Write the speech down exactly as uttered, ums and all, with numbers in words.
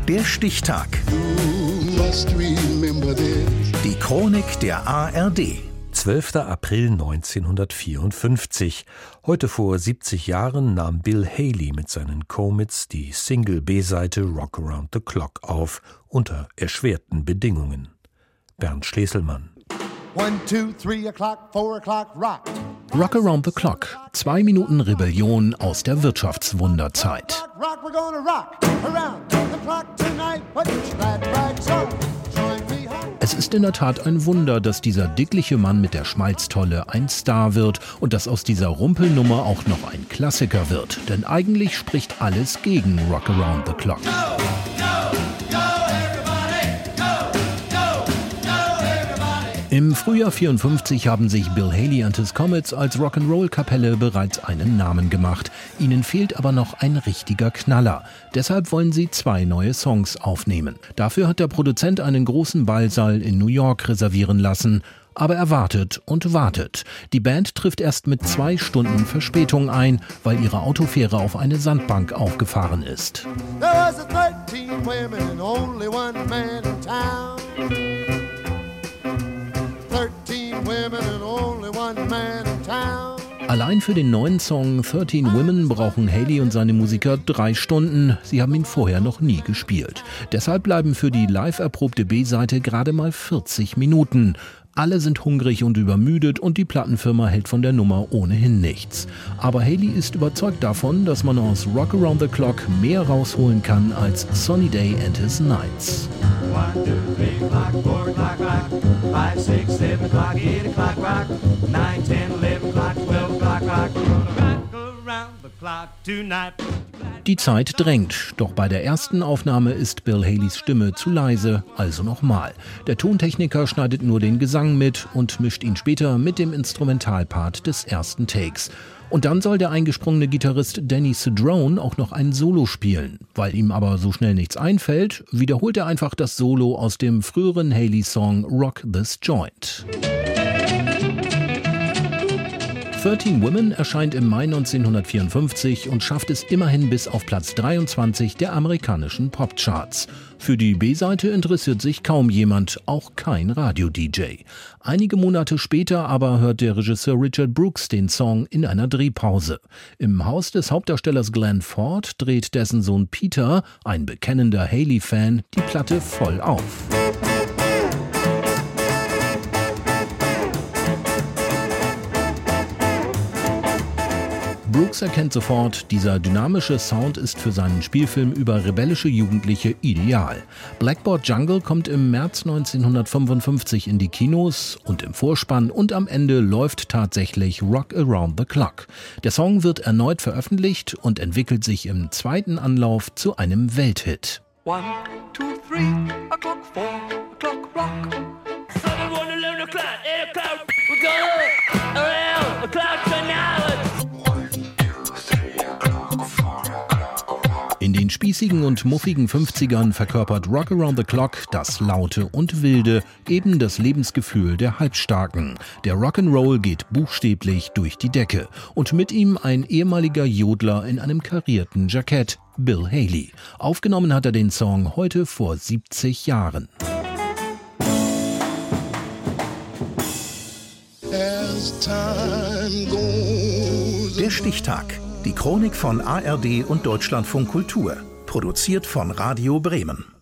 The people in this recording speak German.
Der Stichtag. Die Chronik der A R D. zwölfter April neunzehnhundertvierundfünfzig. Heute vor siebzig Jahren nahm Bill Haley mit seinen Comets die Single-B-Seite Rock Around the Clock auf, unter erschwerten Bedingungen. Bernd Schleselmann. One, two, three o'clock, four o'clock, rock. Rock Around the Clock. Zwei Minuten Rebellion aus der Wirtschaftswunderzeit. Rock, we're gonna rock around the clock tonight. Put your glad rags on. Join me home. Es ist in der Tat ein Wunder, dass dieser dickliche Mann mit der Schmalztolle ein Star wird und dass aus dieser Rumpelnummer auch noch ein Klassiker wird. Denn eigentlich spricht alles gegen Rock Around the Clock. Go, go, go, everybody. Go, go, go, everybody. Im Frühjahr vierundfünfzig haben sich Bill Haley and his Comets als Rock'n'Roll-Kapelle bereits einen Namen gemacht. Ihnen fehlt aber noch ein richtiger Knaller. Deshalb wollen sie zwei neue Songs aufnehmen. Dafür hat der Produzent einen großen Ballsaal in New York reservieren lassen. Aber er wartet und wartet. Die Band trifft erst mit zwei Stunden Verspätung ein, weil ihre Autofähre auf eine Sandbank aufgefahren ist. There was a thirteen women and only one man in town. Thirteen women and only one man in town. Allein für den neuen Song thirteen Women brauchen Haley und seine Musiker drei Stunden. Sie haben ihn vorher noch nie gespielt. Deshalb bleiben für die live erprobte B-Seite gerade mal vierzig Minuten. Alle sind hungrig und übermüdet und die Plattenfirma hält von der Nummer ohnehin nichts. Aber Haley ist überzeugt davon, dass man aus Rock Around the Clock mehr rausholen kann als Sunny Day and His Nights. One, two, three o'clock, four o'clock, rock. Five, six, seven o'clock, eight o'clock, rock. Nine, ten, eleven o'clock, twelve o'clock, rock. We're gonna rock around the clock tonight. Die Zeit drängt, doch bei der ersten Aufnahme ist Bill Haleys Stimme zu leise, also nochmal. Der Tontechniker schneidet nur den Gesang mit und mischt ihn später mit dem Instrumentalpart des ersten Takes. Und dann soll der eingesprungene Gitarrist Danny Cedrone auch noch ein Solo spielen. Weil ihm aber so schnell nichts einfällt, wiederholt er einfach das Solo aus dem früheren Haley-Song Rock This Joint. thirteen Women erscheint im Mai neunzehnhundertvierundfünfzig und schafft es immerhin bis auf Platz dreiundzwanzig der amerikanischen Popcharts. Für die B-Seite interessiert sich kaum jemand, auch kein Radio-D J. Einige Monate später aber hört der Regisseur Richard Brooks den Song in einer Drehpause. Im Haus des Hauptdarstellers Glenn Ford dreht dessen Sohn Peter, ein bekennender Haley-Fan, die Platte voll auf. Brooks erkennt sofort, dieser dynamische Sound ist für seinen Spielfilm über rebellische Jugendliche ideal. Blackboard Jungle kommt im März neunzehnhundertfünfundfünfzig in die Kinos und im Vorspann und am Ende läuft tatsächlich Rock Around the Clock. Der Song wird erneut veröffentlicht und entwickelt sich im zweiten Anlauf zu einem Welthit. One, two, three o'clock, four o'clock, rock. Seven, one, eleven o'clock, eight o'clock, we're going around the clock tonight. In den spießigen und muffigen fünfzigern verkörpert Rock Around the Clock das Laute und Wilde, eben das Lebensgefühl der Halbstarken. Der Rock'n'Roll geht buchstäblich durch die Decke. Und mit ihm ein ehemaliger Jodler in einem karierten Jackett, Bill Haley. Aufgenommen hat er den Song heute vor siebzig Jahren. Der Stichtag. Die Chronik von A R D und Deutschlandfunk Kultur. Produziert von Radio Bremen.